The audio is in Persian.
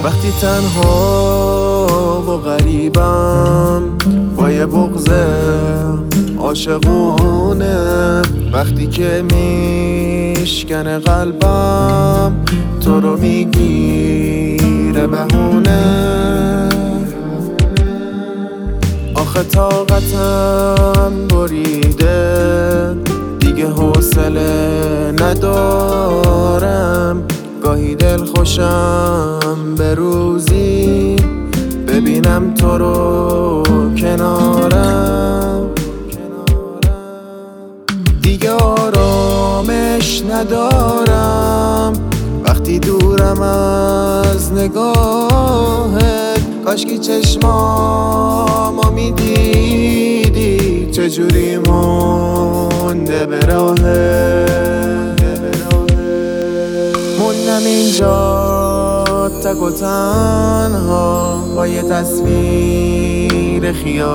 وقتی تنها و غریبم با یه بغض عاشقونه، وقتی که میشکنه قلبم تو رو میگیره بهونه. آخه طاقتم بریده دیگه، حوصله ندارم. گاهی دل خوشم به روزی ببینم تو رو کنارم. دیگه آرامش ندارم وقتی دورم از نگاهت. کاشکی چشمامو میدیدی چجوری مونده به راهت. موندم اینجا تک و تنها با یه تصویر خیال